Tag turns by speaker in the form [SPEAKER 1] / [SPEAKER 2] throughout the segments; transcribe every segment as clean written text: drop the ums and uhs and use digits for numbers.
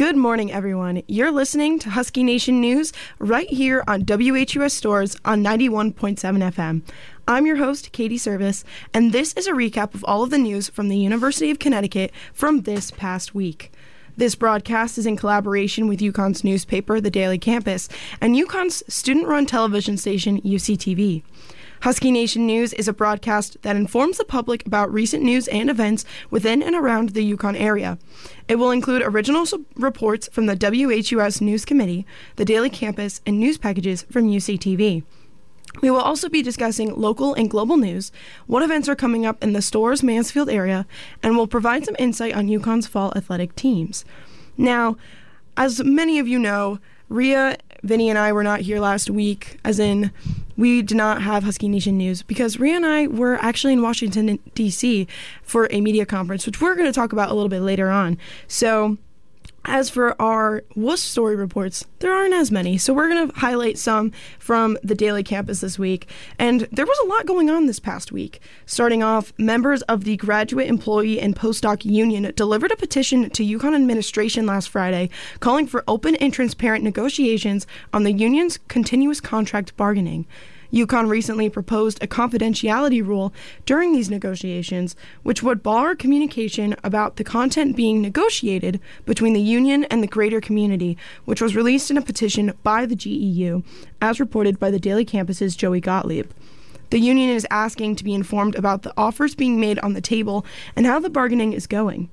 [SPEAKER 1] Good morning, everyone. You're listening to Husky Nation News right here on WHUS Stores on 91.7 FM. I'm your host, Katie Service, and this is a recap of all of the news from the University of Connecticut from this past week. This broadcast is in collaboration with UConn's newspaper, The Daily Campus, and UConn's student-run television station, UCTV. Husky Nation News is a broadcast that informs the public about recent news and events within and around the Yukon area. It will include original reports from the WHUS News Committee, the Daily Campus, and news packages from UCTV. We will also be discussing local and global news, what events are coming up in the Stores Mansfield area, and will provide some insight on UConn's fall athletic teams. Now, as many of you know, Rhea, Vinny, and I were not here last week, as in we did not have Husky Nation News, because Rhea and I were actually in Washington, D.C. for a media conference, which we're going to talk about a little bit later on. So, as for our WUS story reports, there aren't as many, so we're going to highlight some from the Daily Campus this week. And there was a lot going on this past week. Starting off, members of the Graduate Employee and Postdoc Union delivered a petition to UConn administration last Friday calling for open and transparent negotiations on the union's continuous contract bargaining. UConn recently proposed a confidentiality rule during these negotiations, which would bar communication about the content being negotiated between the union and the greater community, which was released in a petition by the GEU, as reported by the Daily Campus's Joey Gottlieb. The union is asking to be informed about the offers being made on the table and how the bargaining is going.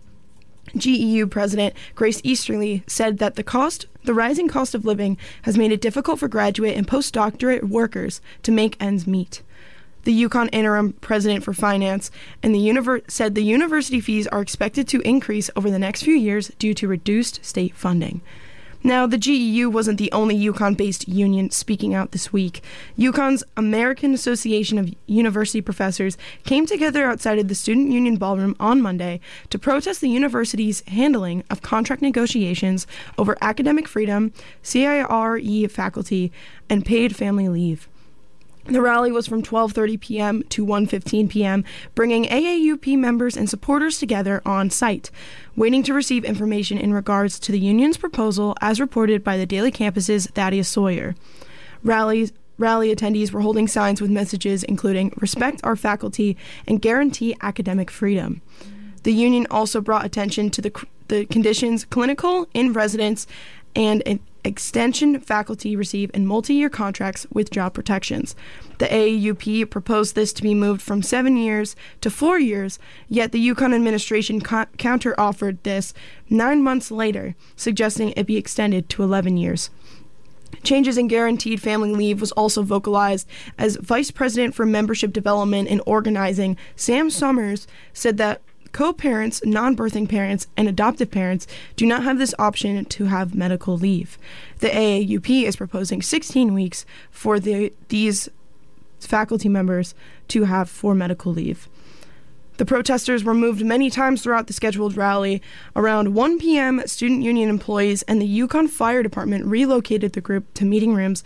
[SPEAKER 1] GEU President Grace Easterly said that the rising cost of living has made it difficult for graduate and postdoctorate workers to make ends meet. The UConn interim president for finance and said the university fees are expected to increase over the next few years due to reduced state funding. Now, the GEU wasn't the only UConn-based union speaking out this week. UConn's American Association of University Professors came together outside of the Student Union Ballroom on Monday to protest the university's handling of contract negotiations over academic freedom, CIRE faculty, and paid family leave. The rally was from 12:30 p.m. to 1:15 p.m., bringing AAUP members and supporters together on site, waiting to receive information in regards to the union's proposal as reported by the Daily Campus's Thaddeus Sawyer. Rally attendees were holding signs with messages including "Respect our faculty" and "Guarantee academic freedom." The union also brought attention to the conditions clinical, in-residence, and extension faculty receive in multi-year contracts with job protections. The AAUP proposed this to be moved from 7 years to 4 years, yet the UConn administration counter-offered this 9 months later, suggesting it be extended to 11 years. Changes in guaranteed family leave was also vocalized as Vice President for Membership Development and Organizing, Sam Summers, said that co-parents, non-birthing parents, and adoptive parents do not have this option to have medical leave. The AAUP is proposing 16 weeks for these faculty members to have for medical leave. The protesters were moved many times throughout the scheduled rally. Around 1 p.m., student union employees and the UConn Fire Department relocated the group to meeting rooms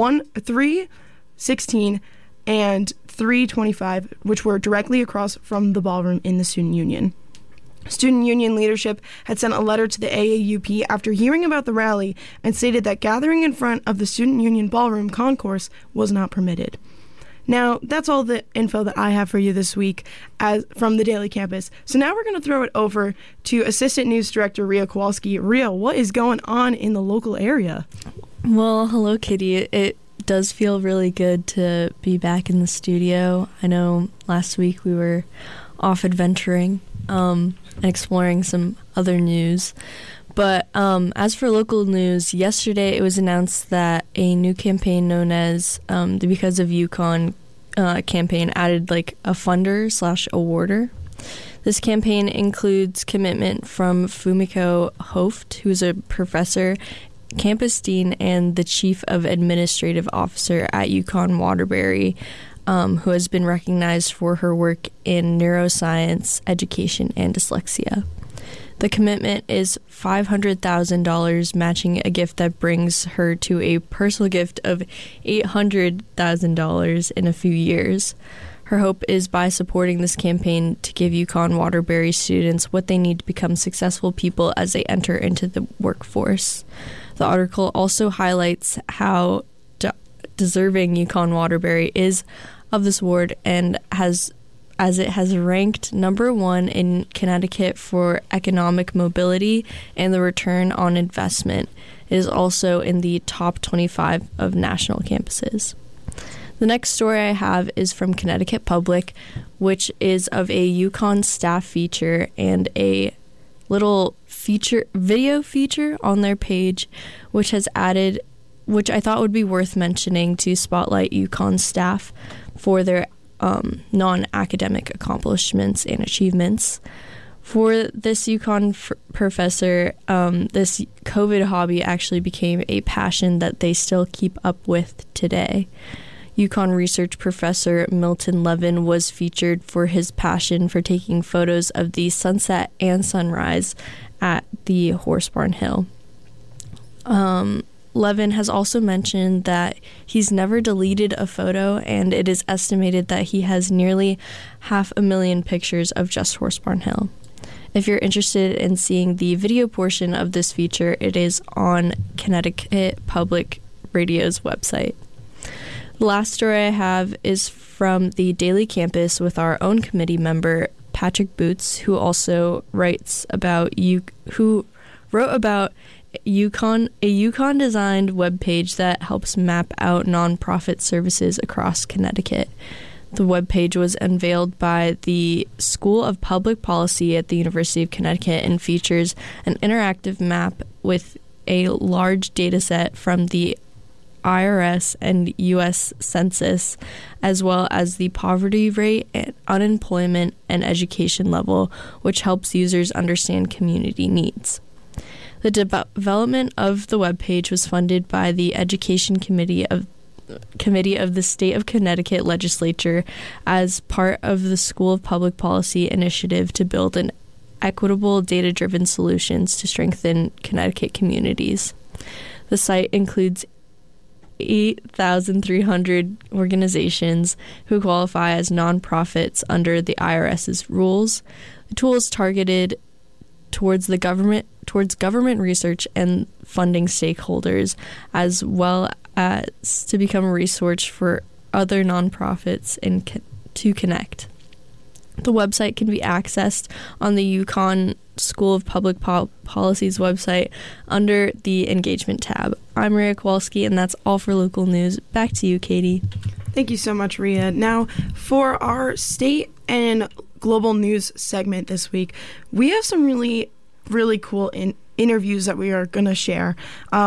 [SPEAKER 1] 316 and 325, which were directly across from the ballroom in the student union. Student union leadership had sent a letter to the AAUP after hearing about the rally and stated that gathering in front of the student union ballroom concourse was not permitted. Now, that's all the info that I have for you this week from the Daily Campus. So now we're going to throw it over to Assistant News Director Rhea Kowalski. Rhea, what is going on in the local area?
[SPEAKER 2] Well, hello, Kitty. It does feel really good to be back in the studio. I know last week we were off adventuring and exploring some other news. But as for local news, yesterday it was announced that a new campaign known as the Because of UConn campaign added like a funder/awarder. This campaign includes commitment from Fumiko Hoft, who is a professor, campus dean, and the chief of administrative officer at UConn Waterbury, who has been recognized for her work in neuroscience, education, and dyslexia. The commitment is $500,000, matching a gift that brings her to a personal gift of $800,000 in a few years. Her hope is by supporting this campaign to give UConn Waterbury students what they need to become successful people as they enter into the workforce. The article also highlights how deserving UConn Waterbury is of this award, and as it has ranked number 1 in Connecticut for economic mobility and the return on investment. It is also in the top 25 of national campuses. The next story I have is from Connecticut Public, which is of a UConn staff feature and a little video feature on their page, which I thought would be worth mentioning to spotlight UConn staff for their non-academic accomplishments and achievements. For this UConn professor, this COVID hobby actually became a passion that they still keep up with today. UConn research professor Milton Levin was featured for his passion for taking photos of the sunset and sunrise at the Horse Barn Hill. Levin has also mentioned that he's never deleted a photo, and it is estimated that he has nearly 500,000 pictures of just Horse Barn Hill. If you're interested in seeing the video portion of this feature, it is on Connecticut Public Radio's website. The last story I have is from the Daily Campus with our own committee member, Patrick Boots, who also wrote about a UConn-designed webpage that helps map out nonprofit services across Connecticut. The webpage was unveiled by the School of Public Policy at the University of Connecticut and features an interactive map with a large data set from the IRS and U.S. Census, as well as the poverty rate, and unemployment, and education level, which helps users understand community needs. The development of the webpage was funded by the Education Committee of the State of Connecticut Legislature as part of the School of Public Policy initiative to build an equitable, data-driven solutions to strengthen Connecticut communities. The site includes 8,300 organizations who qualify as nonprofits under the IRS's rules. The tool is targeted towards government research and funding stakeholders, as well as to become a resource for other nonprofits to connect. The website can be accessed on the UConn School of Public Policy's website under the Engagement tab. I'm Rhea Kowalski, and that's all for local news. Back to you, Katie.
[SPEAKER 1] Thank you so much, Rhea. Now, for our state and global news segment this week, we have some really cool interviews that we are going to share.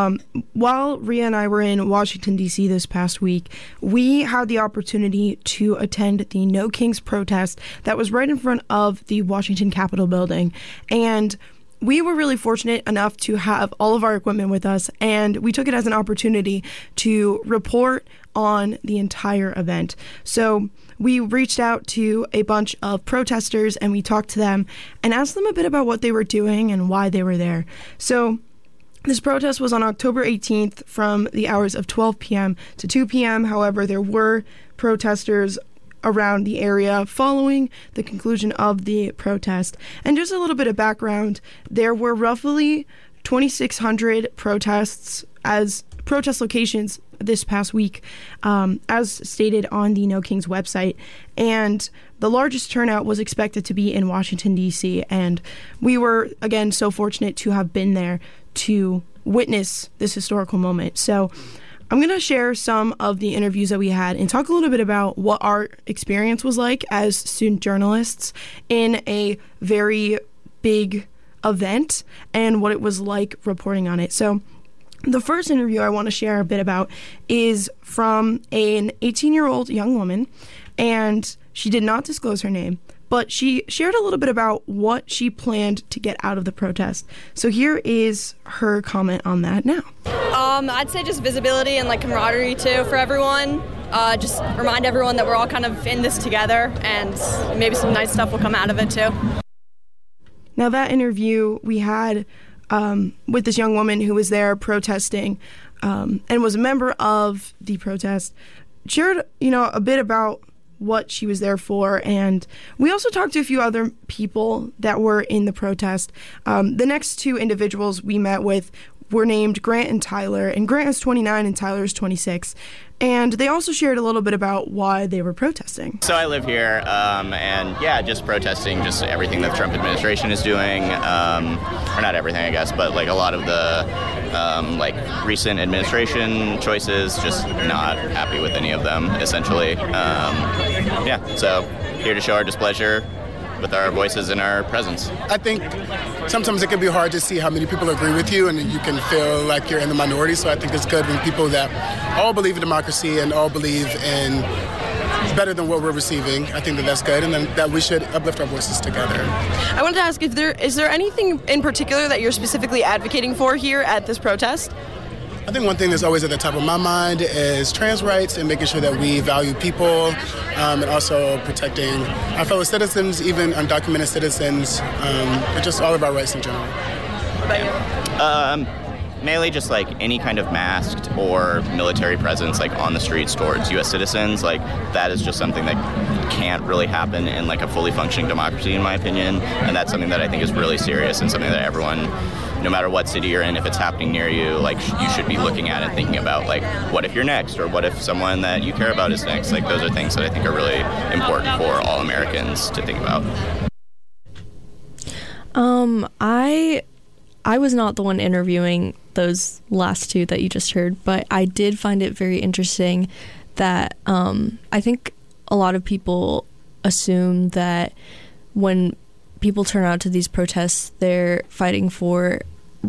[SPEAKER 1] While Rhea and I were in Washington, D.C. this past week, we had the opportunity to attend the No Kings protest that was right in front of the Washington Capitol building. And we were really fortunate enough to have all of our equipment with us, and we took it as an opportunity to report on the entire event. So we reached out to a bunch of protesters and we talked to them and asked them a bit about what they were doing and why they were there. So this protest was on October 18th from the hours of 12 p.m. to 2 p.m. However, there were protesters around the area following the conclusion of the protest. And just a little bit of background, there were roughly 2,600 protest locations this past week, as stated on the No Kings website. And the largest turnout was expected to be in Washington, D.C. And we were, again, so fortunate to have been there to witness this historical moment. So I'm going to share some of the interviews that we had and talk a little bit about what our experience was like as student journalists in a very big event and what it was like reporting on it. So the first interview I want to share a bit about is from an 18-year-old young woman, and she did not disclose her name, but she shared a little bit about what she planned to get out of the protest. So here is her comment on that now.
[SPEAKER 3] I'd say just visibility and camaraderie too for everyone. Just remind everyone that we're all kind of in this together, and maybe some nice stuff will come out of it too.
[SPEAKER 1] Now that interview we had with this young woman who was there protesting and was a member of the protest, shared a bit about what she was there for. And we also talked to a few other people that were in the protest. The next two individuals we met with were named Grant and Tyler, and Grant is 29 and Tyler is 26. And they also shared a little bit about why they were protesting.
[SPEAKER 4] So I live here, and yeah, just protesting just everything that the Trump administration is doing, or not everything, I guess, but like a lot of the like recent administration choices, just not happy with any of them, essentially. Yeah, so here to show our displeasure with our voices and our presence.
[SPEAKER 5] I think sometimes it can be hard to see how many people agree with you, and you can feel like you're in the minority. So I think it's good when people that all believe in democracy and all believe in better than what we're receiving. I think that that's good, and then that we should uplift our voices together.
[SPEAKER 3] I wanted to ask, is there anything in particular that you're specifically advocating for here at this protest?
[SPEAKER 5] I think one thing that's always at the top of my mind is trans rights and making sure that we value people, and also protecting our fellow citizens, even undocumented citizens, but just all of our rights in general.
[SPEAKER 3] What about you?
[SPEAKER 4] Mainly just like any kind of masked or military presence like on the streets towards U.S. citizens, like that is just something that can't really happen in like a fully functioning democracy, in my opinion, and that's something that I think is really serious and something that everyone, no matter what city you're in, if it's happening near you, like you should be looking at and thinking about like, what if you're next, or what if someone that you care about is next? Like those are things that I think are really important for all Americans to think about.
[SPEAKER 2] I was not the one interviewing those last two that you just heard, but I did find it very interesting that I think a lot of people assume that when people turn out to these protests, they're fighting for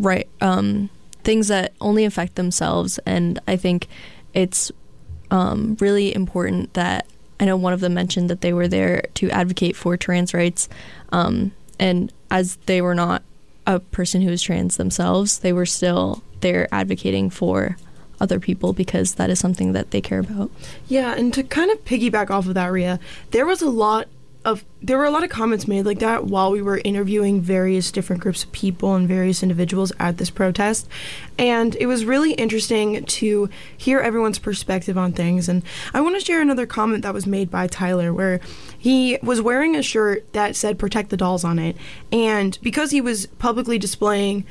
[SPEAKER 2] things that only affect themselves. And I think it's really important that, I know one of them mentioned that they were there to advocate for trans rights, and as they were not a person who was trans themselves, they were still there advocating for other people because that is something that they care about.
[SPEAKER 1] Yeah, and to kind of piggyback off of that, Rhea, there were a lot of comments made like that while we were interviewing various different groups of people and various individuals at this protest. And it was really interesting to hear everyone's perspective on things. And I want to share another comment that was made by Tyler, where he was wearing a shirt that said "Protect the Dolls" on it. And because he was publicly displaying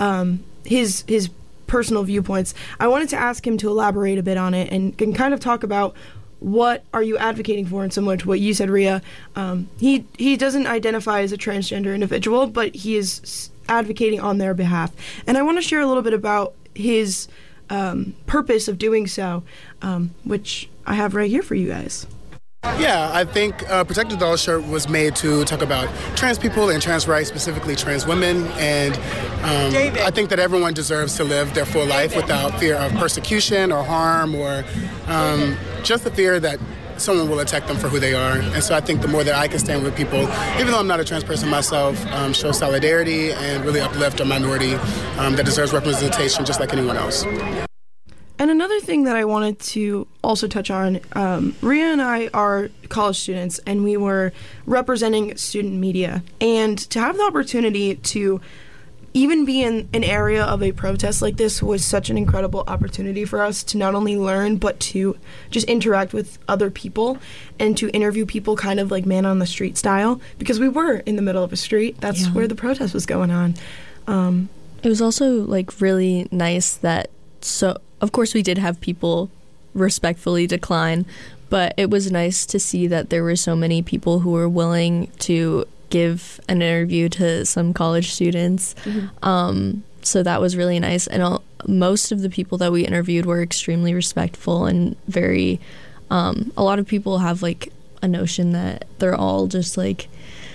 [SPEAKER 1] his personal viewpoints, I wanted to ask him to elaborate a bit on it and kind of talk about what are you advocating for, and similar to what you said, Rhea, he doesn't identify as a transgender individual, but he is advocating on their behalf. And I want to share a little bit about his purpose of doing so, which I have right here for you guys.
[SPEAKER 5] Yeah, I think Protect the Dolls shirt was made to talk about trans people and trans rights, specifically trans women. And I think that everyone deserves to live their full life without fear of persecution or harm, or just the fear that someone will attack them for who they are. And so I think the more that I can stand with people, even though I'm not a trans person myself, show solidarity and really uplift a minority that deserves representation just like anyone else.
[SPEAKER 1] And another thing that I wanted to also touch on, Rhea and I are college students, and we were representing student media. And to have the opportunity to even be in an area of a protest like this was such an incredible opportunity for us to not only learn, but to just interact with other people and to interview people kind of like man on the street style, because we were in the middle of a street. That's where the protest was going on.
[SPEAKER 2] It was also like really nice that, so of course we did have people respectfully decline, but it was nice to see that there were so many people who were willing to give an interview to some college students. Mm-hmm. So that was really nice. And most of the people that we interviewed were extremely respectful and very, a lot of people have like a notion that they're all just like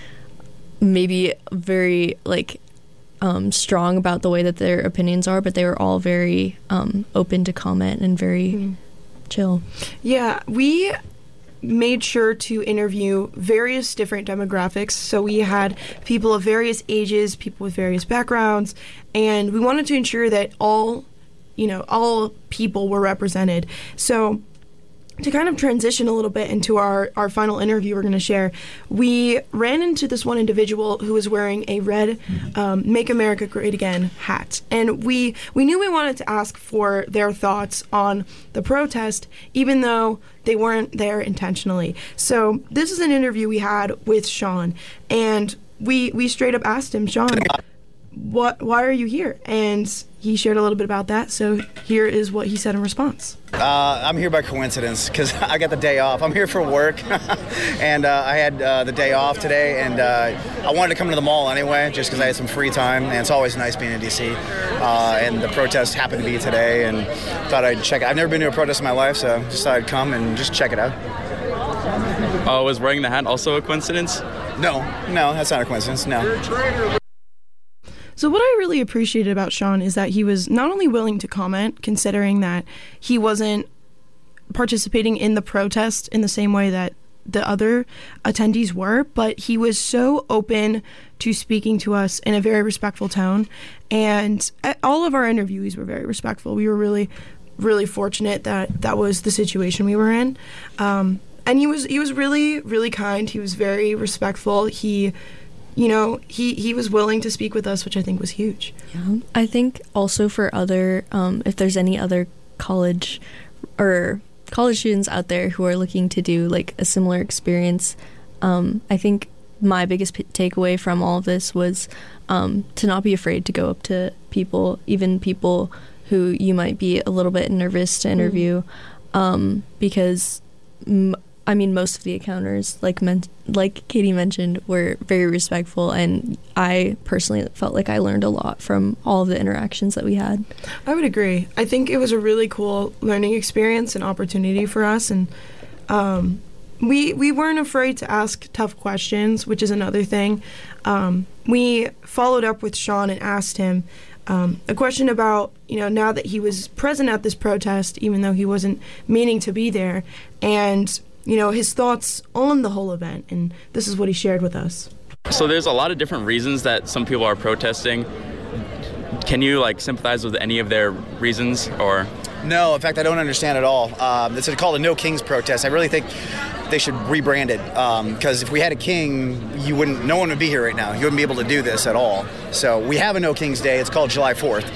[SPEAKER 2] maybe very like strong about the way that their opinions are, but they were all very open to comment and very chill. Yeah,
[SPEAKER 1] we made sure to interview various different demographics. So we had people of various ages, people with various backgrounds, and we wanted to ensure that all people were represented. So to kind of transition a little bit into our final interview we're going to share, we ran into this one individual who was wearing a red Make America Great Again hat. And we knew we wanted to ask for their thoughts on the protest, even though they weren't there intentionally. So this is an interview we had with Sean, and we straight up asked him, Sean, why are you here? And he shared a little bit about that, so here is what he said in response.
[SPEAKER 6] I'm here by coincidence because I got the day off. I'm here for work, and I had the day off today, and I wanted to come to the mall anyway just because I had some free time, and it's always nice being in D.C. And the protest happened to be today, and thought I'd check it. I've never been to a protest in my life, so just thought I'd come and just check it out.
[SPEAKER 7] Was wearing the hat also a coincidence?
[SPEAKER 6] No, that's not a coincidence, no.
[SPEAKER 1] So what I really appreciated about Sean is that he was not only willing to comment, considering that he wasn't participating in the protest in the same way that the other attendees were, but he was so open to speaking to us in a very respectful tone. And all of our interviewees were very respectful. We were really, really fortunate that that was the situation we were in. And he was really, really kind. He was very respectful. He was willing to speak with us, which I think was huge.
[SPEAKER 2] Yeah, I think also for other, if there's any other college students out there who are looking to do like a similar experience, I think my biggest takeaway from all of this was to not be afraid to go up to people, even people who you might be a little bit nervous to interview, because most of the encounters, like Katie mentioned, were very respectful, and I personally felt like I learned a lot from all of the interactions that we had.
[SPEAKER 1] I would agree. I think it was a really cool learning experience and opportunity for us, and we weren't afraid to ask tough questions, which is another thing. We followed up with Sean and asked him a question about, now that he was present at this protest, even though he wasn't meaning to be there, and his thoughts on the whole event, and this is what he shared with us.
[SPEAKER 7] So there's a lot of different reasons that some people are protesting. Can you sympathize with any of their reasons, or?
[SPEAKER 6] No, in fact, I don't understand at all. It's called a No Kings protest. I really think they should rebrand it, because if we had a king, no one would be here right now. You wouldn't be able to do this at all. So we have a No Kings Day. It's called July 4th.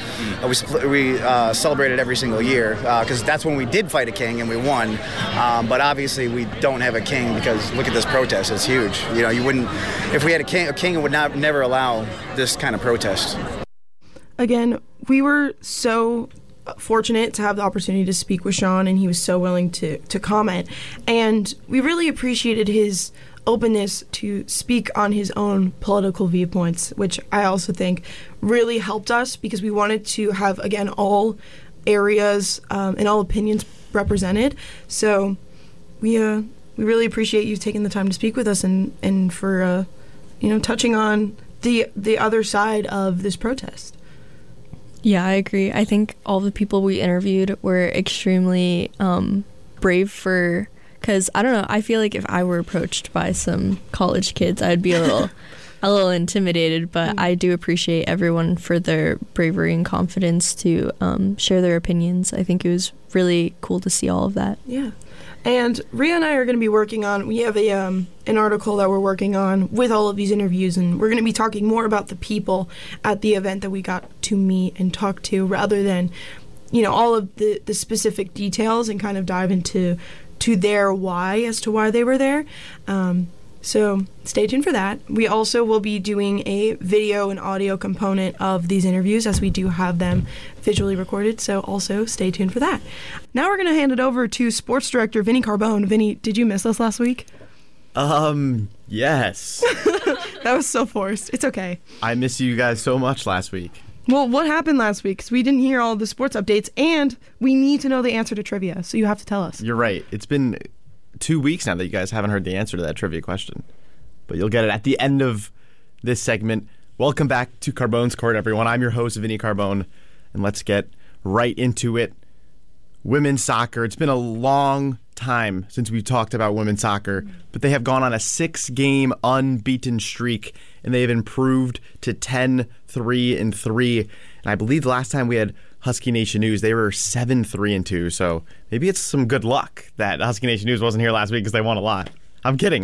[SPEAKER 6] We celebrate it every single year because that's when we did fight a king and we won. But obviously we don't have a king because look at this protest. It's huge. You wouldn't, if we had a king would never allow this kind of protest.
[SPEAKER 1] Again, we were so fortunate to have the opportunity to speak with Sean, and he was so willing to comment, and we really appreciated his openness to speak on his own political viewpoints, which I also think really helped us because we wanted to have, again, all areas and all opinions represented. So we really appreciate you taking the time to speak with us and for touching on the other side of this protest.
[SPEAKER 2] Yeah, I agree. I think all the people we interviewed were extremely brave because I don't know, I feel like if I were approached by some college kids, I'd be a little intimidated, but I do appreciate everyone for their bravery and confidence to share their opinions. I think it was really cool to see all of that.
[SPEAKER 1] Yeah. And Rhea and I are going to be working on, we have an article that we're working on with all of these interviews, and we're going to be talking more about the people at the event that we got to meet and talk to rather than, all of the specific details, and kind of dive into their why as to why they were there. So stay tuned for that. We also will be doing a video and audio component of these interviews as we do have them visually recorded. So also stay tuned for that. Now we're going to hand it over to sports director Vinny Carbone. Vinny, did you miss us last week?
[SPEAKER 8] Yes.
[SPEAKER 1] That was so forced. It's okay.
[SPEAKER 8] I miss you guys so much last week.
[SPEAKER 1] Well, what happened last week? Because we didn't hear all the sports updates, and we need to know the answer to trivia, so you have to tell us.
[SPEAKER 8] You're right. It's been 2 weeks now that you guys haven't heard the answer to that trivia question. But you'll get it at the end of this segment. Welcome back to Carbone's Court, everyone. I'm your host, Vinny Carbone, and let's get right into it. Women's soccer. It's been a long time since we've talked about women's soccer, but they have gone on a 6-game unbeaten streak, and they have improved to 10-3-3. And I believe the last time we had Husky Nation News, they were 7-3-2. So maybe it's some good luck that Husky Nation News wasn't here last week because they won a lot. I'm kidding.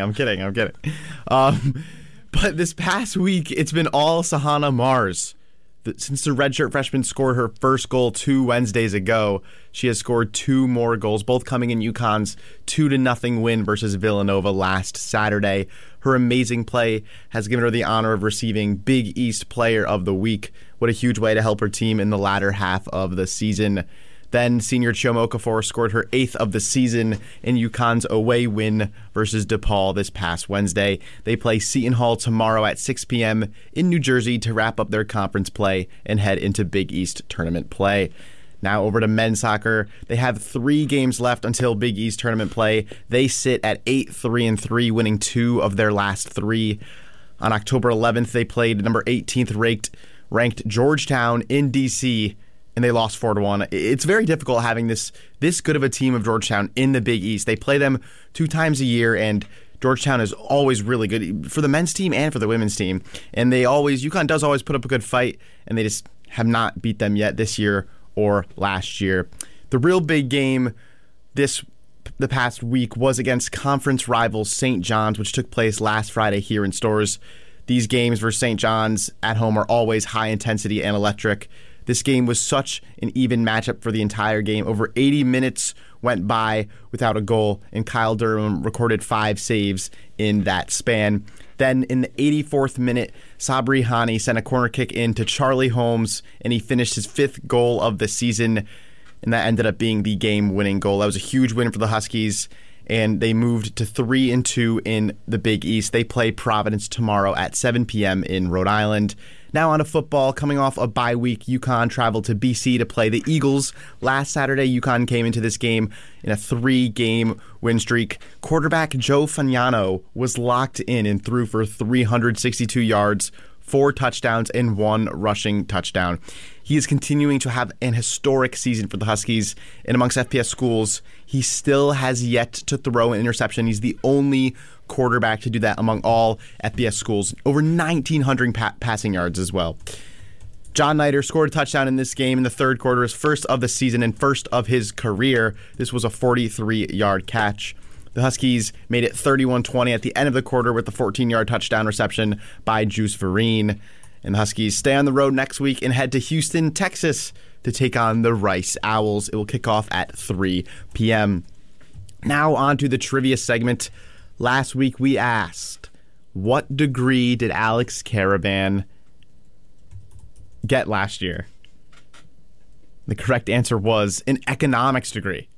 [SPEAKER 8] But this past week, it's been all Sahana Mars. Since the redshirt freshman scored her first goal 2 Wednesdays ago, she has scored 2 more goals, both coming in UConn's 2-0 win versus Villanova last Saturday. Her amazing play has given her the honor of receiving Big East Player of the Week. What a huge way to help her team in the latter half of the season. Then senior Chioma Okafor scored her 8th of the season in UConn's away win versus DePaul this past Wednesday. They play Seton Hall tomorrow at 6 p.m. in New Jersey to wrap up their conference play and head into Big East tournament play. Now over to men's soccer. They have 3 games left until Big East tournament play. They sit at 8-3-3, winning 2 of their last 3. On October 11th, they played number 18th ranked Georgetown in D.C., and they lost 4-1. It's very difficult having this good of a team of Georgetown in the Big East. They play them 2 times a year, and Georgetown is always really good for the men's team and for the women's team. And UConn does always put up a good fight, and they just have not beat them yet this year or last year. The real big game the past week was against conference rivals St. John's, which took place last Friday here in Storrs. These games versus St. John's at home are always high intensity and electric. This game was such an even matchup for the entire game. Over 80 minutes went by without a goal, and Kyle Durham recorded 5 saves in that span. Then in the 84th minute, Sabri Hani sent a corner kick in to Charlie Holmes, and he finished his 5th goal of the season, and that ended up being the game-winning goal. That was a huge win for the Huskies, and they moved to 3-2 in the Big East. They play Providence tomorrow at 7 p.m. in Rhode Island. Now on to football. Coming off a bye week, UConn traveled to BC to play the Eagles. Last Saturday, UConn came into this game in a 3-game win streak. Quarterback Joe Fagnano was locked in and threw for 362 yards, 4 touchdowns, and 1 rushing touchdown. He is continuing to have an historic season for the Huskies, and amongst FPS schools, he still has yet to throw an interception. He's the only quarterback to do that among all FBS schools. Over 1,900 passing yards as well. John Nider scored a touchdown in this game in the third quarter, his first of the season and first of his career. This was a 43-yard catch. The Huskies made it 31-20 at the end of the quarter with the 14-yard touchdown reception by Juice Vereen. And the Huskies stay on the road next week and head to Houston, Texas to take on the Rice Owls. It will kick off at 3 p.m. Now on to the trivia segment. Last week we asked, what degree did Alex Caravan get last year? The correct answer was an economics degree.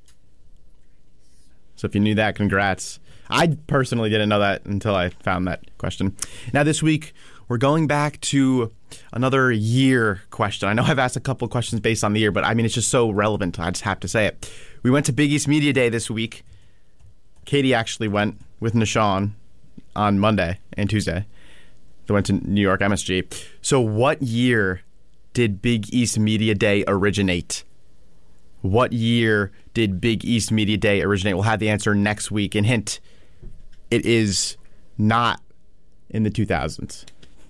[SPEAKER 8] So if you knew that, congrats. I personally didn't know that until I found that question. Now this week, we're going back to another year question. I know I've asked a couple of questions based on the year, but I mean, it's just so relevant. I just have to say it. We went to Big East Media Day this week. Katie actually went with Nishan on Monday and Tuesday. They went to New York MSG. So what year did Big East Media Day originate? What year did Big East Media Day originate? We'll have the answer next week. And hint, it is not in the 2000s.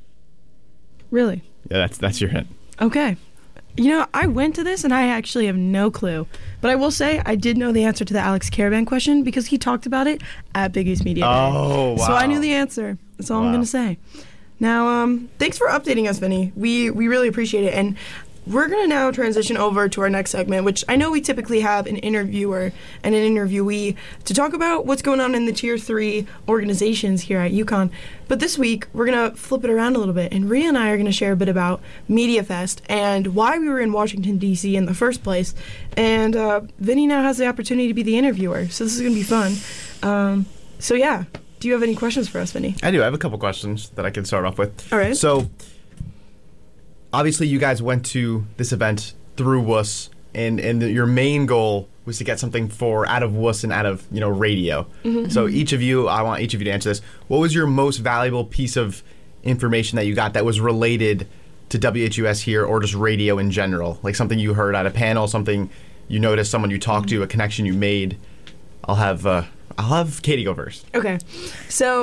[SPEAKER 1] Really?
[SPEAKER 8] Yeah, that's your hint.
[SPEAKER 1] Okay. You know, I went to this and I actually have no clue. But I will say I did know the answer to the Alex Caravan question because he talked about it at Big East Media Day.
[SPEAKER 8] Oh, wow.
[SPEAKER 1] So I knew the answer. That's all I'm going to say. Now, thanks for updating us, Vinny. We really appreciate it. And we're going to now transition over to our next segment, which I know we typically have an interviewer and an interviewee to talk about what's going on in the Tier 3 organizations here at UConn. But this week, we're going to flip it around a little bit, and Rhea and I are going to share a bit about MediaFest and why we were in Washington, D.C. in the first place. And Vinny now has the opportunity to be the interviewer, so this is going to be fun. So yeah, do you have any questions for us, Vinny?
[SPEAKER 8] I do. I have a couple questions that I can start off with.
[SPEAKER 1] All right.
[SPEAKER 8] So, obviously, you guys went to this event through WUS, and your main goal was to get something out of WUS and out of radio. Mm-hmm. So I want each of you to answer this. What was your most valuable piece of information that you got that was related to WHUS here, or just radio in general? Like something you heard at a panel, something you noticed, someone you talked to, a connection you made. I'll have Katie go first.
[SPEAKER 1] Okay, so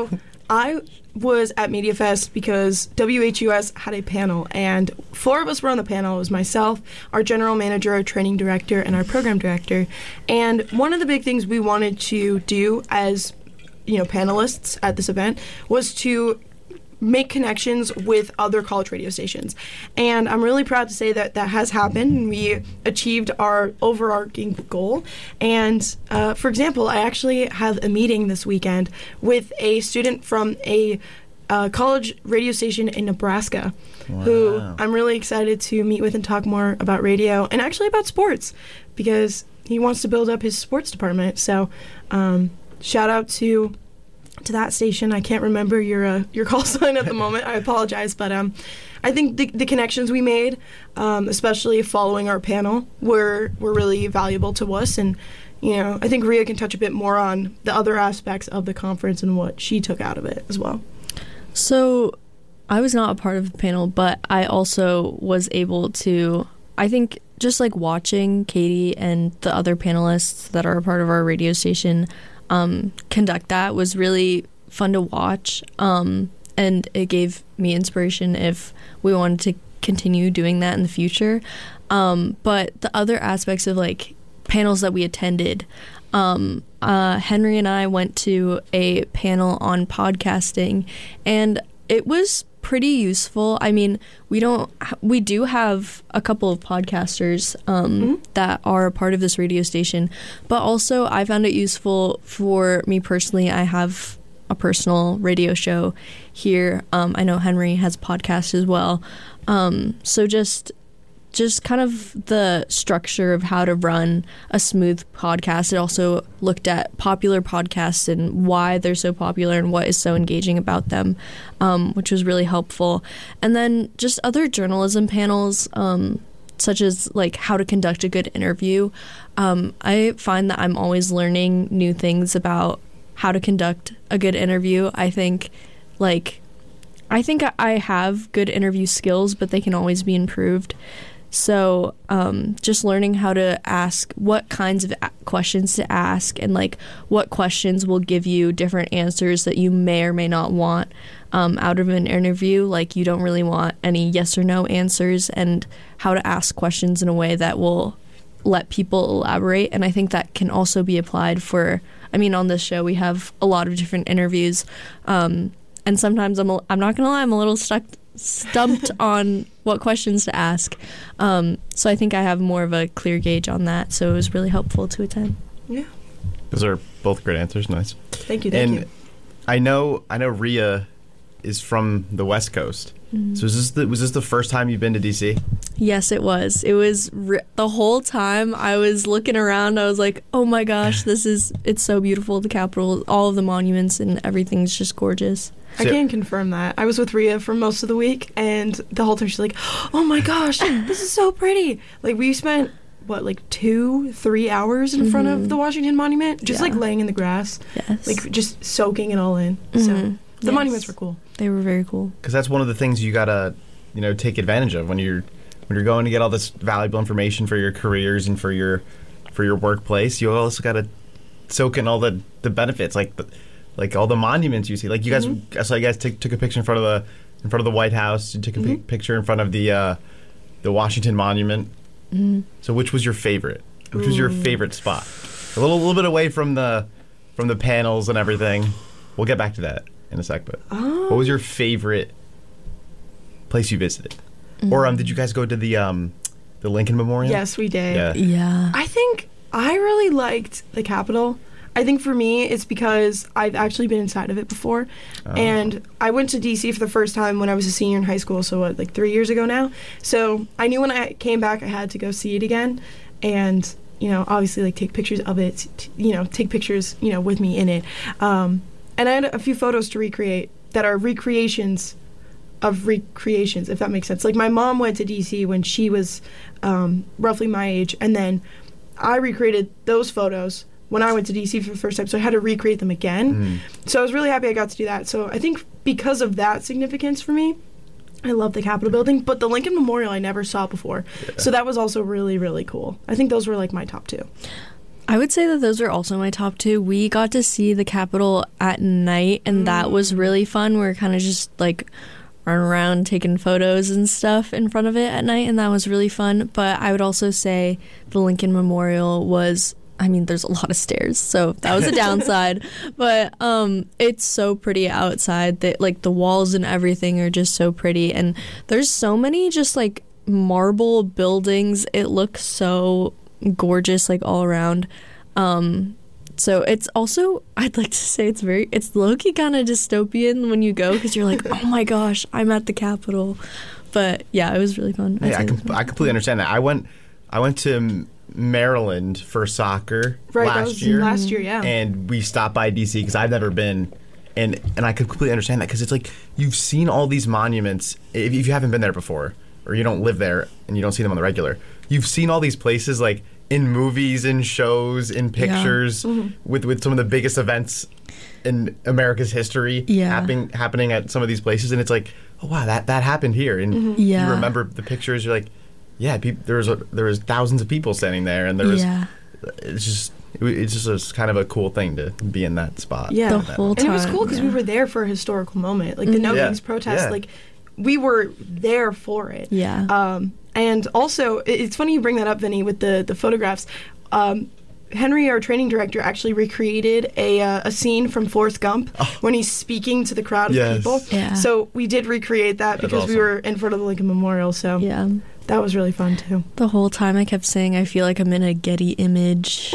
[SPEAKER 1] I was at MediaFest because WHUS had a panel, and 4 of us were on the panel. It was myself, our general manager, our training director, and our program director. And one of the big things we wanted to do as, panelists at this event was to make connections with other college radio stations. And I'm really proud to say that that has happened. We achieved our overarching goal. And for example, I actually have a meeting this weekend with a student from a college radio station in Nebraska, who I'm really excited to meet with and talk more about radio and actually about sports, because he wants to build up his sports department. So shout out to that station. I can't remember your call sign at the moment. I apologize, but I think the connections we made, especially following our panel, were really valuable to us. And I think Rhea can touch a bit more on the other aspects of the conference and what she took out of it as well.
[SPEAKER 2] So I was not a part of the panel, but I also was able to, I think, just like watching Katie and the other panelists that are a part of our radio station conduct that was really fun to watch, and it gave me inspiration if we wanted to continue doing that in the future. But the other aspects of like panels that we attended, Henry and I went to a panel on podcasting, and it was pretty useful. I mean, we do have a couple of podcasters that are a part of this radio station, but also I found it useful for me personally. I have a personal radio show here. I know Henry has a podcast as well. So just kind of the structure of how to run a smooth podcast. It also looked at popular podcasts and why they're so popular and what is so engaging about them, which was really helpful. And then just other journalism panels, such as like how to conduct a good interview. I find that I'm always learning new things about how to conduct a good interview. I think I have good interview skills, but they can always be improved. So just learning how to ask, what kinds of questions to ask, and like what questions will give you different answers that you may or may not want out of an interview. Like you don't really want any yes or no answers, and how to ask questions in a way that will let people elaborate. And I think that can also be applied on this show we have a lot of different interviews, and sometimes I'm not gonna lie, I'm a little stumped on what questions to ask. So I think I have more of a clear gauge on that. So it was really helpful to attend.
[SPEAKER 1] Yeah.
[SPEAKER 8] Those are both great answers. Nice.
[SPEAKER 1] Thank you.
[SPEAKER 8] I know Rhea is from the West Coast. Mm-hmm. So was this the first time you've been to DC?
[SPEAKER 2] Yes, it was. It was the whole time I was looking around. I was like, oh my gosh, it's so beautiful. The Capitol, all of the monuments and everything's just gorgeous.
[SPEAKER 1] I can confirm that. I was with Rhea for most of the week, and the whole time she's like, oh my gosh, this is so pretty. Like, we spent, 2-3 hours in front of the Washington Monument, just laying in the grass.
[SPEAKER 2] Yes.
[SPEAKER 1] Like, just soaking it all in. Mm-hmm. So the monuments were cool.
[SPEAKER 2] They were very cool.
[SPEAKER 8] Because that's one of the things you gotta, take advantage of when you're going to get all this valuable information for your careers and for your workplace. You also gotta soak in all the benefits, like all the monuments you see. Like you guys, I saw you guys took a picture in front of the White House. You took a picture in front of the Washington Monument. Mm-hmm. So which was your favorite? Which was your favorite spot? A little bit away from the panels and everything. We'll get back to that in a sec. But what was your favorite place you visited? Mm-hmm. Or did you guys go to the Lincoln Memorial?
[SPEAKER 1] Yes, we did.
[SPEAKER 2] Yeah.
[SPEAKER 1] I think I really liked the Capitol. I think for me, it's because I've actually been inside of it before. And I went to D.C. for the first time when I was a senior in high school, so 3 years ago now. So I knew when I came back, I had to go see it again. And, obviously, take pictures of it, take pictures, with me in it. And I had a few photos to recreate that are recreations of recreations, if that makes sense. Like, my mom went to D.C. when she was roughly my age, and then I recreated those photos when I went to D.C. for the first time, so I had to recreate them again. So I was really happy I got to do that. So I think because of that significance for me, I love the Capitol building. But the Lincoln Memorial I never saw before. Yeah. So that was also really, really cool. I think those were my top two.
[SPEAKER 2] I would say that those are also my top two. We got to see the Capitol at night, and that was really fun. We were kind of just like running around taking photos and stuff in front of it at night, and that was really fun. But I would also say the Lincoln Memorial was, I mean, there's a lot of stairs, so that was a downside. But it's so pretty outside that like the walls and everything are just so pretty, and there's so many just like marble buildings. It looks so gorgeous like all around. So it's also, I'd like to say it's low-key kind of dystopian when you go, because you're like, oh my gosh, I'm at the Capitol. But yeah, it was really fun.
[SPEAKER 8] I completely understand that. I went to Maryland for soccer last year.
[SPEAKER 1] Last year, yeah.
[SPEAKER 8] And we stopped by DC because I've never been, and I could completely understand that, because it's like you've seen all these monuments. If you haven't been there before, or you don't live there and you don't see them on the regular, you've seen all these places like in movies, in shows, in pictures, with some of the biggest events in America's history happening at some of these places, and it's like, oh wow, that happened here, and you remember the pictures. You're like, yeah, there was thousands of people standing there, and there was it's just kind of a cool thing to be in that spot.
[SPEAKER 1] Yeah,
[SPEAKER 2] the whole time.
[SPEAKER 1] And it was cool because we were there for a historical moment, like the No Kings protest. Like we were there for it.
[SPEAKER 2] Yeah.
[SPEAKER 1] And also, it's funny you bring that up, Vinny, with the photographs. Henry, our training director, actually recreated a scene from Forrest Gump when he's speaking to the crowd of people.
[SPEAKER 2] Yeah.
[SPEAKER 1] So we did recreate that because we were in front of the Lincoln Memorial. So that was really fun, too.
[SPEAKER 2] The whole time I kept saying, I feel like I'm in a Getty image.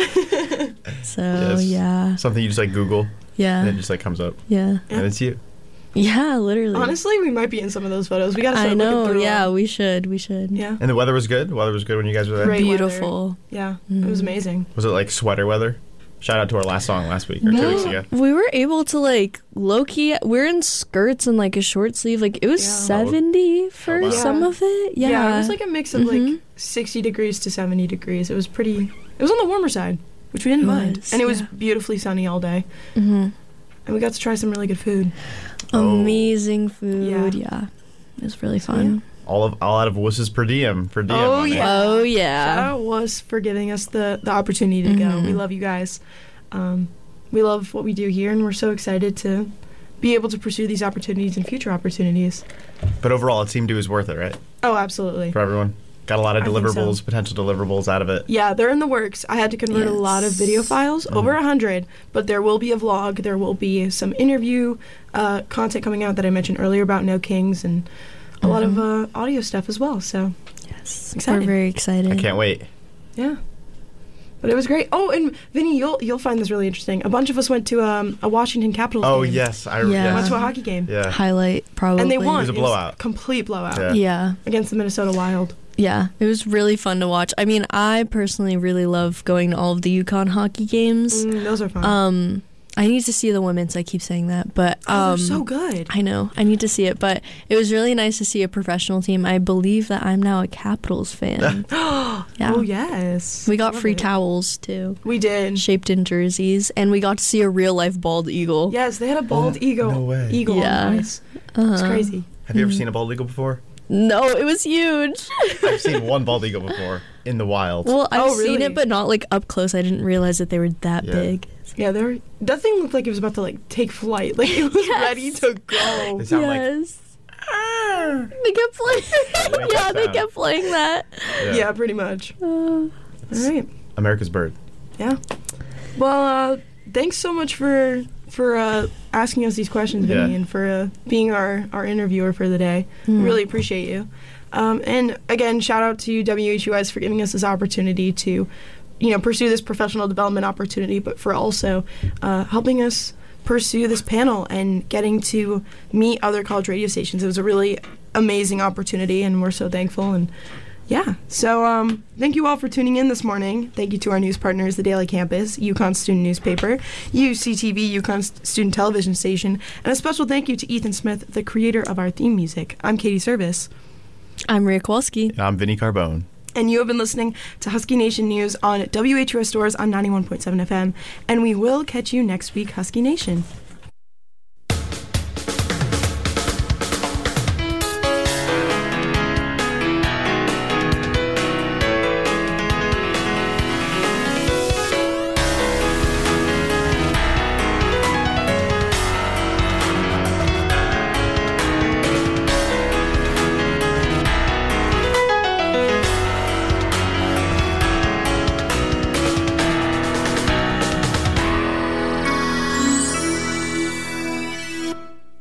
[SPEAKER 2] So,
[SPEAKER 8] something you just like Google.
[SPEAKER 2] Yeah.
[SPEAKER 8] And it just like comes up.
[SPEAKER 2] Yeah.
[SPEAKER 8] And it's you.
[SPEAKER 2] Yeah, literally.
[SPEAKER 1] Honestly, we might be in some of those photos. We got to start looking through them.
[SPEAKER 2] We should.
[SPEAKER 1] Yeah.
[SPEAKER 8] And the weather was good? The weather was good when you guys were there?
[SPEAKER 1] Great
[SPEAKER 2] Beautiful.
[SPEAKER 1] Weather. Yeah, it was amazing.
[SPEAKER 8] Was it like sweater weather? Shout out to our last song last week or 2 weeks ago.
[SPEAKER 2] We were able to like low-key, we're in skirts and like a short sleeve. Like it was 70 for some of it.
[SPEAKER 1] Yeah, it was like a mix of like 60 degrees to 70 degrees. It was pretty, it was on the warmer side, which we didn't mind. And it was beautifully sunny all day. And we got to try some really good food.
[SPEAKER 2] Amazing food. Yeah. It was really fun.
[SPEAKER 8] All out of Wuss's per diem.
[SPEAKER 2] Oh yeah.
[SPEAKER 1] Shout out Wuss for giving us the opportunity to go. We love you guys. We love what we do here, and we're so excited to be able to pursue these opportunities and future opportunities.
[SPEAKER 8] But overall, it seemed it was worth it, right?
[SPEAKER 1] Oh, absolutely.
[SPEAKER 8] For everyone. Got a lot of deliverables, potential deliverables out of it.
[SPEAKER 1] Yeah, they're in the works. I had to convert a lot of video files, over 100, but there will be a vlog. There will be some interview content coming out that I mentioned earlier about No Kings, and a lot of audio stuff as well. So, excited.
[SPEAKER 2] We're very excited.
[SPEAKER 8] I can't wait.
[SPEAKER 1] Yeah. But it was great. Oh, and Vinny, you'll find this really interesting. A bunch of us went to a Washington Capitals game.
[SPEAKER 8] Oh, yes.
[SPEAKER 1] Went to a hockey game.
[SPEAKER 8] Yeah.
[SPEAKER 2] Highlight, probably.
[SPEAKER 1] And they won.
[SPEAKER 8] It was a blowout.
[SPEAKER 1] Complete blowout.
[SPEAKER 2] Yeah.
[SPEAKER 1] Against the Minnesota Wild.
[SPEAKER 2] Yeah, it was really fun to watch. I mean, I personally really love going to all of the UConn hockey games.
[SPEAKER 1] Those are fun.
[SPEAKER 2] I need to see the women's. I keep saying that, but
[SPEAKER 1] they're so good.
[SPEAKER 2] I know. I need to see it, but it was really nice to see a professional team. I believe that I'm now a Capitals fan.
[SPEAKER 1] Yeah. Oh yes.
[SPEAKER 2] We got free towels too.
[SPEAKER 1] We did.
[SPEAKER 2] Shaped in jerseys, and we got to see a real life bald eagle.
[SPEAKER 1] Yes, they had a bald eagle.
[SPEAKER 8] No way.
[SPEAKER 1] Eagle.
[SPEAKER 2] Yeah.
[SPEAKER 1] On ice. It's crazy.
[SPEAKER 8] Have you ever seen a bald eagle before?
[SPEAKER 2] No, it was huge.
[SPEAKER 8] I've seen one bald eagle before in the wild.
[SPEAKER 2] Well, I've seen it, but not like up close. I didn't realize that they were that big.
[SPEAKER 1] Yeah, that thing looked like it was about to like take flight. Like it was ready to go.
[SPEAKER 8] They sound
[SPEAKER 2] They kept playing. They kept playing that.
[SPEAKER 1] Yeah, pretty much. All right.
[SPEAKER 8] America's bird.
[SPEAKER 1] Yeah. Well, thanks so much for asking us these questions, Vinny, and for being our interviewer for the day. Really appreciate you. And again, shout out to WHUS for giving us this opportunity to, pursue this professional development opportunity, but for also helping us pursue this panel and getting to meet other college radio stations. It was a really amazing opportunity, and we're so thankful. And so thank you all for tuning in this morning. Thank you to our news partners, the Daily Campus, UConn Student Newspaper, UCTV, UConn Student Television Station, and a special thank you to Ethan Smith, the creator of our theme music. I'm Katie Service.
[SPEAKER 2] I'm Rhea Kowalski.
[SPEAKER 8] And I'm Vinny Carbone.
[SPEAKER 1] And you have been listening to Husky Nation News on WHUS Stores on 91.7 FM. And we will catch you next week, Husky Nation.